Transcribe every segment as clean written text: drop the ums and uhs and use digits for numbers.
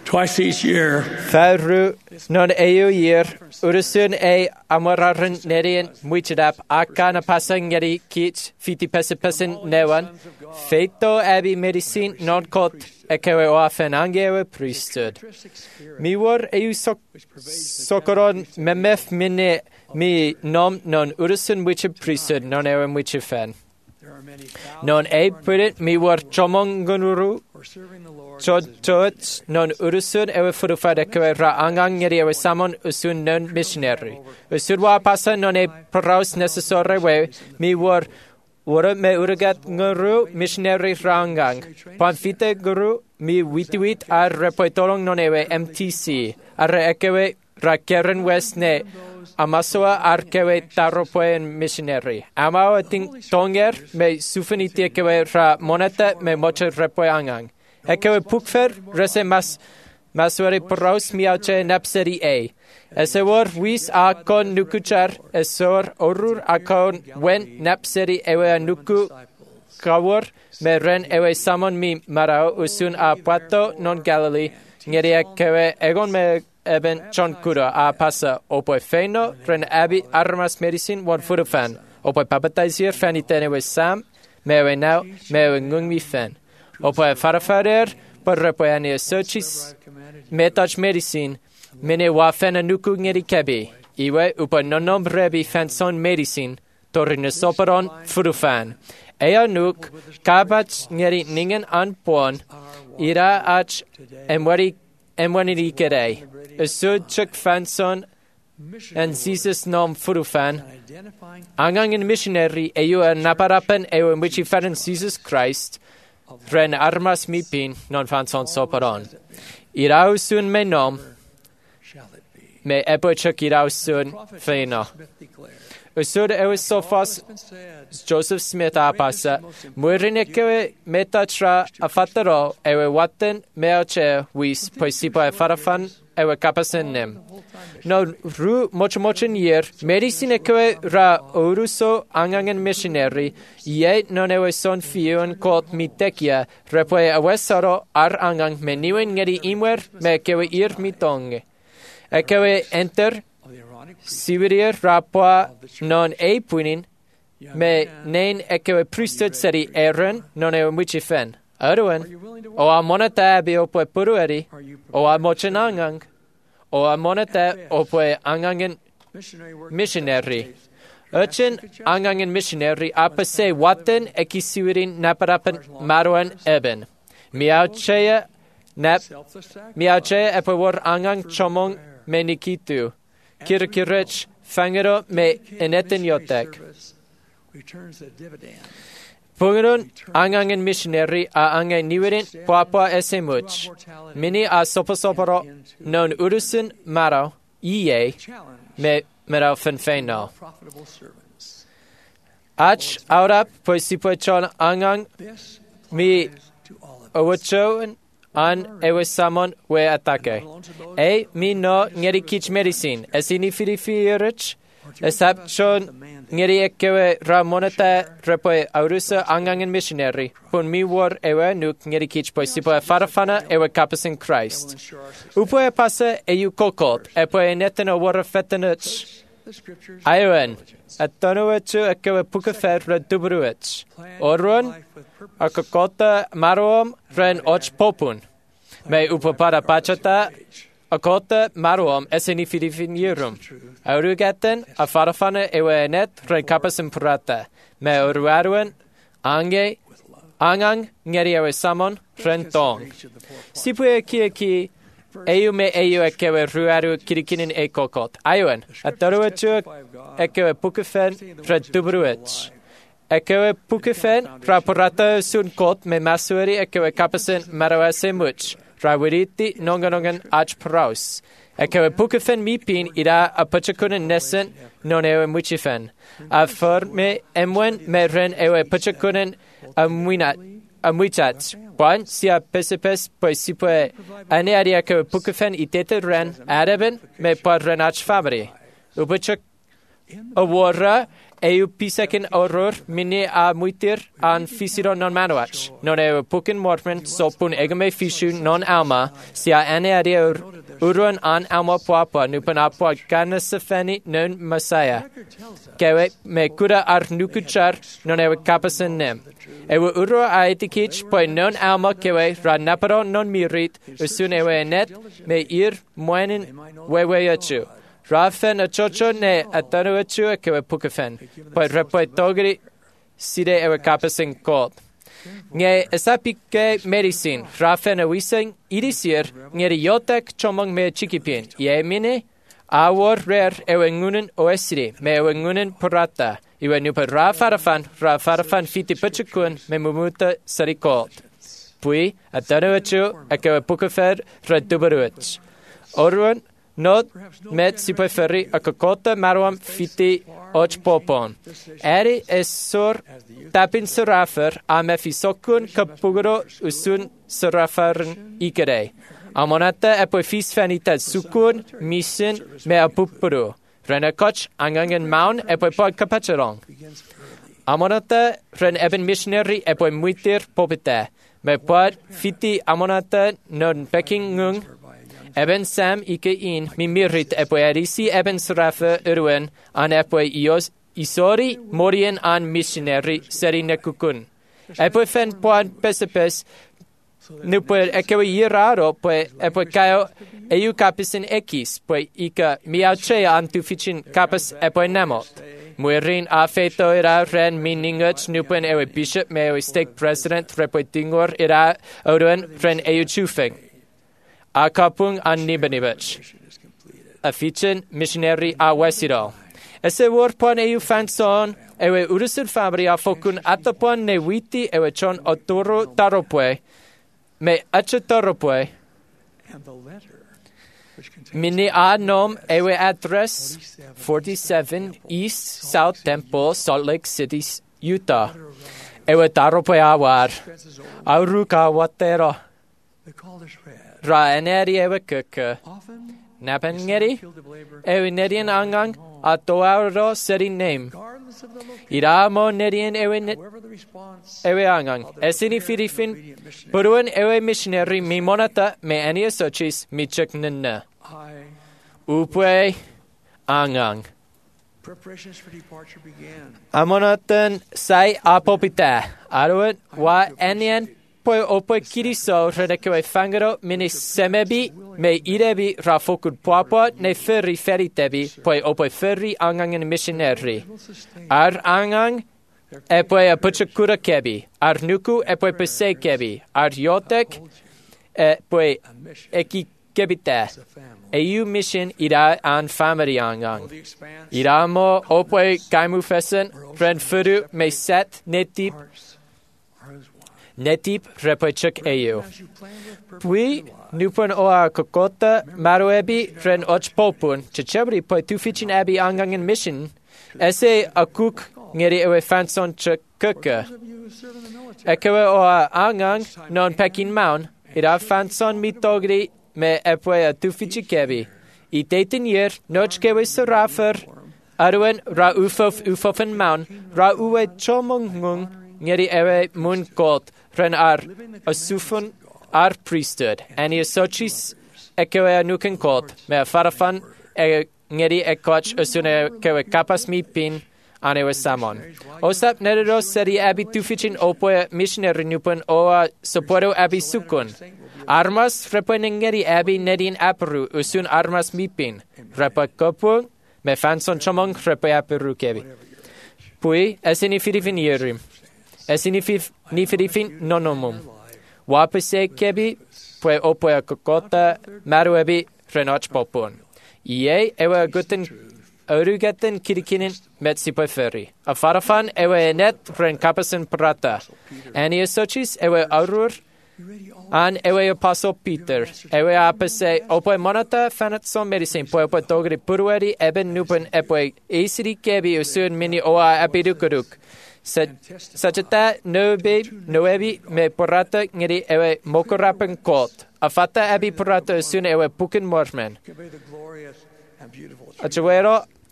Twice each year, Ferru non eu year, urusun e amoraran nerian muchadap akana pasangeri kich fiti pesin newan, feito abi medicine non kot ekewe oafen angewe priesthood. Mi war eu sokoron memef mine mi nom non urusun wicha priesthood non ewe wicha fen. Non e pudit mi war chomongunuru Chod non urusun ewe furufad ekewe ra angang ngeri ewe samon usun non missionary. Usud wa pasa non e praus necessore we mi war me urugat nguru missionary rangang. Panfite guru mi witiwit ar repoitolong non ewe MTC. Ar ekewe ra keren west ne amasua ar kewe taropoen missionary. Amao ting tonger me sufaniti ekewe ra moneta me mocha repoe angang. Ekewe pukfer rese maswari praus miauche napseri e. Esewor wis akon nukuchar esor orur akon wen napseri ewe nuku kawor me ren ewe samon mi marao usun a pato non Galilee ngeri ekewe egon me eben chon kura a pasa opoe feino ren abi armas medicine won furufan opoe papataisier fanitene we sam mewe now mewe ngung mi fen. Opoe farafarer por repoania sochis metach medicine mene wa fena nuku ngeri kebi iwe upa nonom rebi fanson medicine torine soperon furufan ea nuk kabach ngeri ningen anpon ira ach emwani kerei usud chuk fanson and Jesus nom furufan angang in missionary eu naparapen eu which feren Jesus Christ ren armas mipin non fanson soperon. Irausun me nom, me epochuk irausun feino. Usud ewe sofas Joseph Smith apasa, muirin ekewe metatra afatero ewe waten meoche wis poisipo e farafan ewe kapasen nem. No ru mochin year, medicine ekewe ra oruso angangen missionary, ye non ewe son fiun kot mitekia, repoe awesaro ar angang me niwen ngeri imwer me ekewe ir mitonge. Ekewe enter Sivirier rapoa non e puinin, me nein ekewe priesthood seri Aaron non ewe muchifen. Arwen, o a moneta abi opoe purueri, o a mochenangang, o a moneta opoe angangen missionary. Urchin angangen missionary apase waten ekisiwirin naparapen marwan eben. Miauchea epewor angang chomong menikitu. Kirkirech fangero me eneten yotek. Pungerun angangen missionary a angai niwerin papa esemuch. Mini a soposoporo non urusun maro iye me mero fenfeno. Ach aurap poisipochon angang mi owachoen an ewe samon we atake. E mi no ngeri kich medicine. Esini firifirich. Esap chon ngeri ekewe ramoneta repoe aurusa angangen missionary. Pun mi war ewe nuk ngeri kich poisipo e farafana ewe kapasin Christ. Upo e pasa e yu kokot. Epo e neten o war fetenich. Ayoen. Atonuechu ekewe pukafer redubruech. Orun. Akakota maroom ren och popun. Me upapara pachata akota maroom eseni fidifinirum. Aurugaten a farafana ewe net ren kapasim purata. Me uruaruen angang ngeri ewe samon ren tong. Sipue ki eu me eu ekewe ruaru kirikinin e kokot. Ayuen ataruechu ekewe pukafen ren dubruech. Ekewe pukefen raporata sun kot me masueri ekewe kapasen marawase much. Rawiriti nongan ach praus. Ekewe pukefen mipin ira apachakunen nesen non ewe muchifen. Afor me emwen me ren ewe pachakunen amuichat. Juan sia pesepes poisipoe ane ari ekewe pukefen itete ren adeben me par ren ach fabri. Upachak awara eu pisekin oror mini a muitir an fisiro non manuach. Non eu pukin mormen sopun egame fishu non alma si a ane adia urun an alma puapa nupan apua gana sefeni non masaya. Kewe me kura ar nukuchar non eu kapasen nem. Ewe uro a etikich poi non alma kewe ra naparo non mirit usun ewe net me ir moenin wewe achu. Rafen a chocho ne atanu achu a kewe pukafen. Poi repoi togri side ewe kapasen kot. Nge esapike medicine. Rafen a wiseng idisir ngeri yotek chomong me chikipin. Ye mine awor rer ewe ngunen oesiri me ewe ngunen porata. Iwe nupa rafarafan fiti pachakun me mumuta sarikot. Pui atanu achu a kewe pukafer redubaruach. Orwan not met sipaferri a kakota marwam fiti och popon. Eri esur tapin surafer a mefisokun kapugro usun surafaren ikere. Amonata epoi fisfanita sukun mission me apupuru. Ren a koch angangen maun epoi pod kapacharong. Amonata ren eben missionary epoi muitir popite. Me pod fiti amonata non peking ngung. Eben sam ike in mi mirit epoi arisi eben surafe urwen an epoi isori morien an missionary seri nekukun. Epoi fen poan pesepes nuper ekewe iraro epoi kayo eu kapisin ekis poi ika miauchea antuficin kapas epoi nemot. Muirin a feto ira ren miningach nupen ewe bishop me ewe stake president repoi tingor ira urwen ren eu chufeng. A kapung an nibanibach. A fichin missionary a wesido. Ese warpon eu fanson ewe urusul fabri a fokun atapon ne witi ewe chon otoro taropwe me acha taropwe. Mini a nom ewe address 47 East South Temple, Salt Lake City, Utah. Ewe taropwe awar. Auruka watero. Ra eneri ewe kuka. Napan ngeri. Ewe nerian angang atoaro seri name. Ira mo nerian ewe angang. Esini firifin puruan ewe missionary mi monata me ania sochis mi cheknana. Upwe angang. Preparations for departure began. Amonatan sai apopita. Aruan wa enian poi opo kiriso redekewe fangaro mini semebi me irebi rafokud puapa ne ferri feritebi poi opo ferri angangen missionary. Ar angang epoi a puchakura kebi. Ar nuku epoi pese kebi. Ar yotek epoi eki kebita. EU mission ira an family angang. Ira mo opoi kaimu fesen ren furu me set netip repochuk EU. Pui nupon oa kokota maroebi ren och popun chechebri poi tufichin abi angangen mission ese akuk ngeri ewe fanson chekuka. Ekewe oa angang non pekin maun ira fanson mitogri me epwe a tufichi kebi. I 18 year noch kewe sarafer arwen ra ufofen maun ra uwe chomongung ngeri ewe mun kot ren ar asufun ar priesthood ani asochis ekewe anuken kot me farafan ngeri ekoch asune kewe kapas mi pin anewe samon. Osap neredo seri abi tufichin opoe missionary nupon oa soporo abi sukun. Armas repenengeri abi nedin aperu usun armas mipin. Repa kopung me fanson chomong repa aperu kebi. Pui esini firifin yerim. Esini ni firifin nonomum. Wapese kebi pue opoe kokota maruebi renoch popun. Ie ewe guten Orugetten kirikinin metsipo ferri. A farafan ewe net ren kapasen prata. Ani asochis ewe aurur an ewe apostle Peter. Ewe apese opoe monata fanatson medicine po opoe togri purueri eben nupen epoe esiri kebi usun mini oa apidukuruk. Sajata noebi me porata ngiri ewe mokorapen kot. Afata abi porata usun ewe pukin mormen. Achuero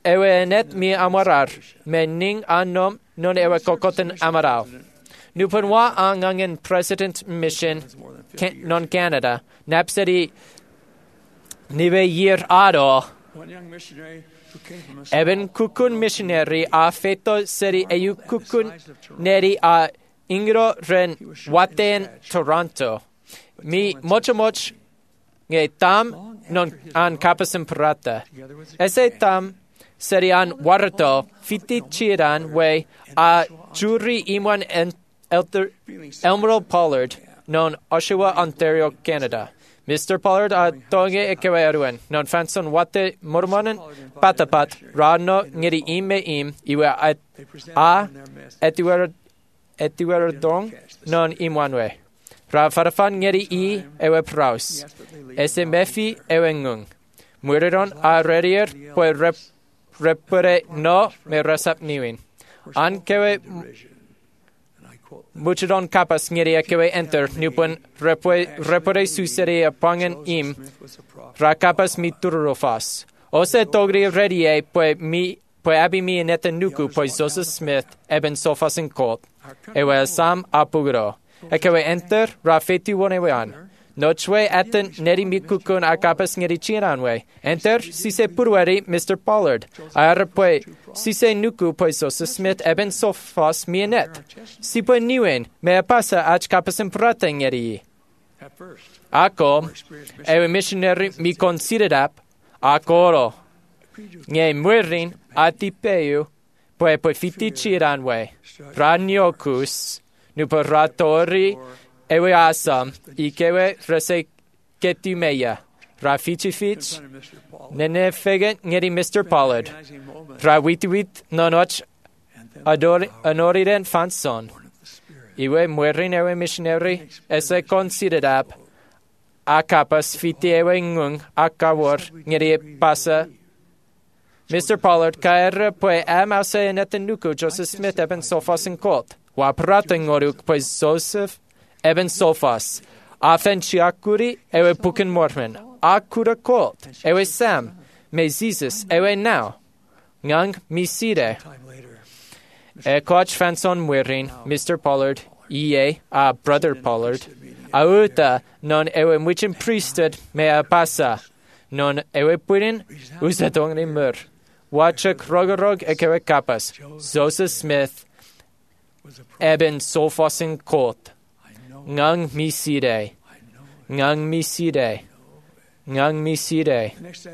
ewe enet mi amarar, me ning anom non ewe kokoten amaral. Nupanwa angangen President Mission non Canada, napseri nive year ado, One young missionary who came from a eben kukun missionary a feto seri eyu kukun neri a ingro ren waten Toronto. Mi moch nge tam non an kapasim parata. Ese tam seri an warato fiti chiran we a jury imwan Elmer Pollard non Oshawa, Ontario, Canada. Mr. Pollard a tonge ekewe aruen non fanson wate mormonen patapat rano ngeri ime iwe a etiwer dong non imwanwe. Ra farafan ngeri I ewe praus. Ese mefi ewe ngung. Muriron a redier pue repure no me resap niwin. An kewe muchidon kapas ngeri ekewe enter nupun repure susere apangen ra kapas mi tururofas. Ose togri redie pue abi mi eneta nuku pues Joseph Smith eben sofas in court. Ewe sam apugro. Ekewe enter ra feti wonewe an. Nochwe aten neri mikukun a kapas ngeri chiranwe. Enter sise purweri Mr. Pollard. Ayar pue sise nuku pues Joseph Smith eben sofas mi enet. Si pue niwen me pasa ach kapas imprata ngeri. at first. Ako, ewe missionary mi considerap, akoro. Nge muerin atipeu, pue fiti chiranwe. Raniokus, nuparatori, ewe asam, ikewe rese ketumeya. Rafichi fich, nene feget ngeri Mr. Pollard. Rawitiwit nonoch anoriren fanson. Iwe muerin ewe missionary, ese considerap, akapas fiti ewe ngung akawor ngeri pasa. Mr. Pollard kaer pue amase netenuku Joseph Smith eben sofas in court. Waprata ngoruk pues Joseph eben sofas. Afen chiakuri ewe puken mormen. Akura court ewe Sam. Me Jesus ewe now. Ngang miside. Coach fanson muerin Mr. Pollard. Brother Pollard. Auta non ewe muchen priesthood mea pasa. Non ewe purin usadong ni mur. Wachak rogorog ekewe kapas. Joseph Smith eben sofas in court. Ngang miside. Ngang miside. Ngang miside.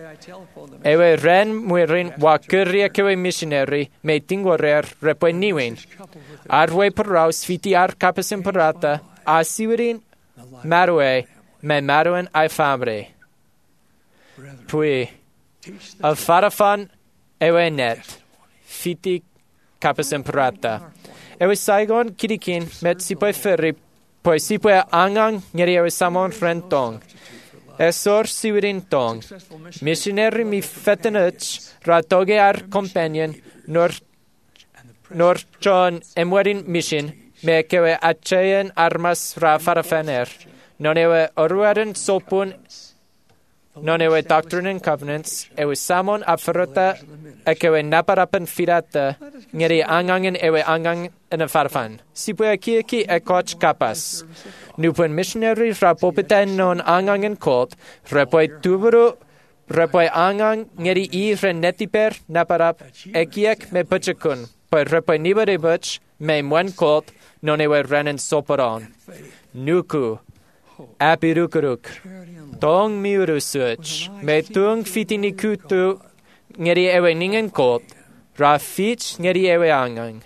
Ewe ren muerin wakuri ekewe missionary me tingorer repwe niwin. Arwe paraus fiti ar kapas imperata. Asiwirin marwe me marwen ai famre. Pui. Al farafan ewe net. Fiti kapas imperata. Ewe Saigon kirikin met sipwe ferri. Poi sipwe angang ngeri ewe samon rentong. Esor siwirin tong. Missionary mi fetenuch ratoge ar companion nor John emwerin mission me kewe acheyen armas ra farafener. Non ewe oruaren sopun non ewe Doctrine and Covenants ewe samon aferota ekewe naparapen firata ngeri angangen ewe angang en farfan. Sipwe kieki ekoch kapas. Nupun missionary rapopeten non angangen colt, repoi tuburu, repoi angang ngeri I renetiper naparap, ekiek me puchakun, poi repoi nibare buch, me mwen colt, non ewe renen soparon. Nuku, apirukuruk, tong miurusuch, me tung fitinikutu, ngeri ewe ningen colt, rafich ngeri ewe angang.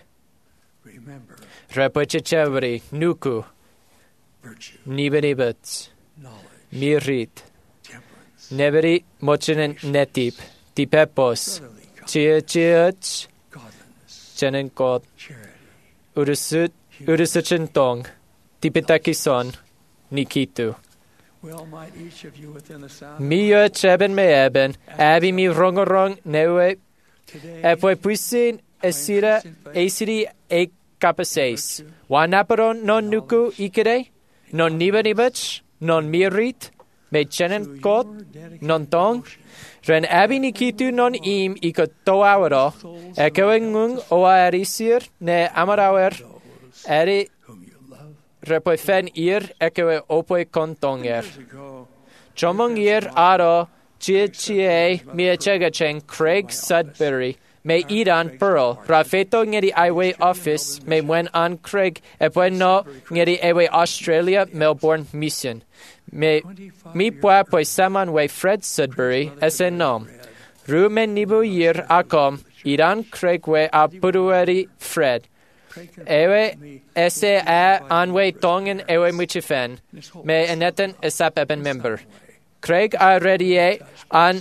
Repoi chechevri, nuku, Niberibets, Mirit, Neberi mochenen netip, tipepos, chiach, chenenkot, urusuchentong, tipitakison, Nikitu. Mio cheben me eben, abi mi rongorong newe, epoi puisin esira esiri e kapaseis. Wanaparon non nuku ikere? Non nibanibach, non mirit, me chenen kot, non tong, ren abi ni kitu non im iko toawaro, ekewe ngung oa erisir ne amarawer, eri repoi fen ir ekewe opoi kontonger. Chomong ir aro, chie mia chegacheng Craig Sudbury, me iran pearl, rafeto ngeri iwe office, me mwen an Craig, no ngeri ewe Australia, Melbourne mission. Me mi pwa poi saman we Fred Sudbury, esen nom. Ru men nibu yir akom, iran Craig we a purueri Fred. Ewe ese a anwe tongen ewe muchifen, me eneten esap eben member. Craig a redie an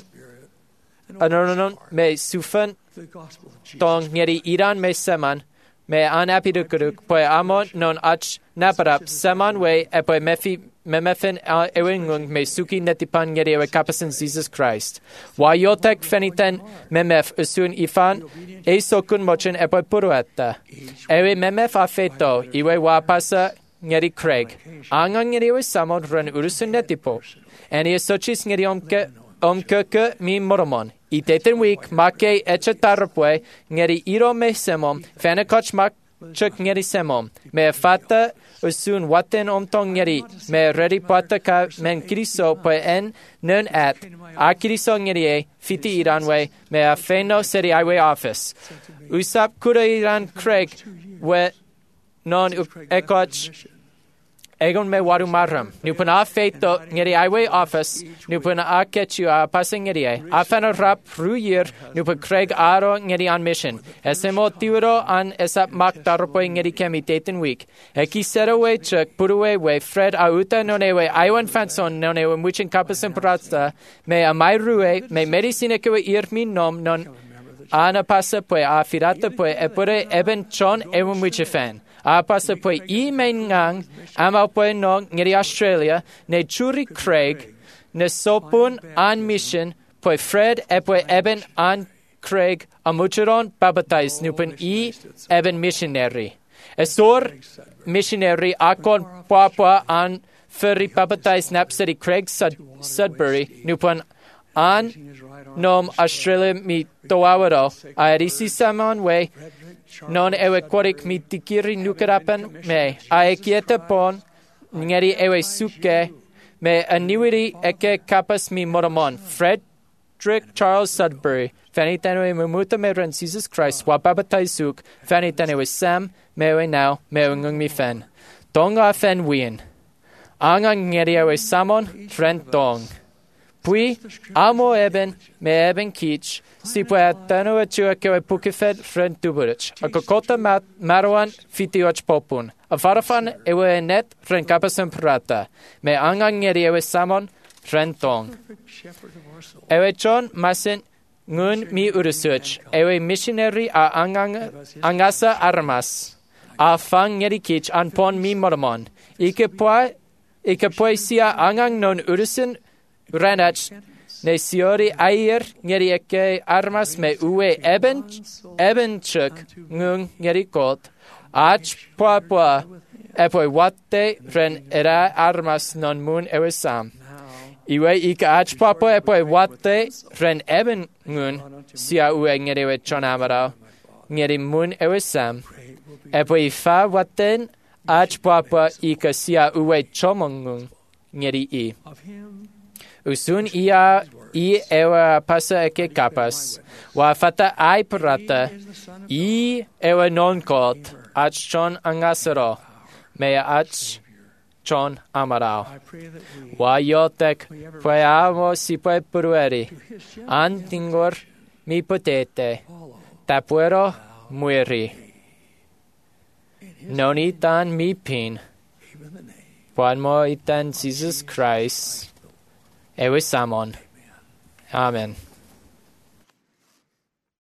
anonon me sufen tong ngeri iran me seman, me an apidukuduk, poe amon non ach naparap seman we epoe mefen ewengung me suki netipan ngeri ewe kapasen Jesus Christ. Wa yotek feniten memef usun ifan e sokun mochen epoe puruetta. Ewe memef afeto iwe wapasa ngeri Craig. Angang ngeri ewe samon ren urusun netipo. Eni esochis ngeri omkeke mi moromon. Iteten week make echetarpwe ngeri iro me semom, fenekoch mak chuk ngeri semom. Me fata usun waten omtong ngeri, me ready pata ka men kriso pwe en nun at, a kriso ngeri e, fiti iranwe, me a feno seri iwe office. Usap kura iran Craig, we non ekoch, egon me waru maram. Nupun a feito ngeri iwe office, nupun a kechu a passing ngeri e. A fena rap ruyir, nupun Craig aro ngeri an mission. Esemo tiuro an esap mak taropo ngeri kemi teten week. Eki sero we chuk puruwe we Fred a uta nonewe iwan fanson nonewe muchin kapasen prata, me a mai ruwe, me medicine kewe ir min nom non ana pasa pwe a firata pwe epure eben chon ewe muche fan. A pasa pwe I mengang ama pwe no ngeri Australia ne churi Craig ne sopun an mission pwe Fred pwe eben an Craig amucheron babatais nupen I eben missionary. Esor missionary akon papa an furry babatais napseri Craig Sudbury nupen an nom Australia mi toawaro a erisi saman we non ewe korik mi tikiri nukerapen me a ekieta pon ngeri ewe suke me aniwiri eke kapas mi moromon Frederick Charles Sudbury fani tanwe mumuta meron Jesus Christ wa babatai suk fani tanwe Sam mewe now mewe ngung mi fen tonga fen wien anga ngeri ewe samon ren tong Pui, amo eben, me eben kich, si pue atano chua kewe pukifed fren tuburich, a kokota maruan fitioch popun, a farafan ewe net fren kapasen prata, me angang ngeri ewe samon fren tong. Ewe chon masin ngun mi urusuch, ewe missionary a angasa armas, a fang ngeri kich anpon mi mormon, ike pue sia angang non urusin Renach ne siori air ngeri eke armas me uwe eben chuk ngung ngeri kot ach pua epoi watte ren era armas non mun ewe sam iwe ika ach pua epoi watte ren eben ngun sia uwe ngeri ewe chonamara ngeri mun ewe sam epoi fa watten ach pua ika sia uwe chomongung ngeri I Usun ia I ewa pasa eke kapas, wa fata ai prata, I ewa non kot, ach chon angasero, mea ach chon amarao. Wa yotek, pue amo si pue purueri, antingor mi potete, tapuero mueri. Non itan mi pin, puan mo itan Jesus Christ, ewe samon. Amen.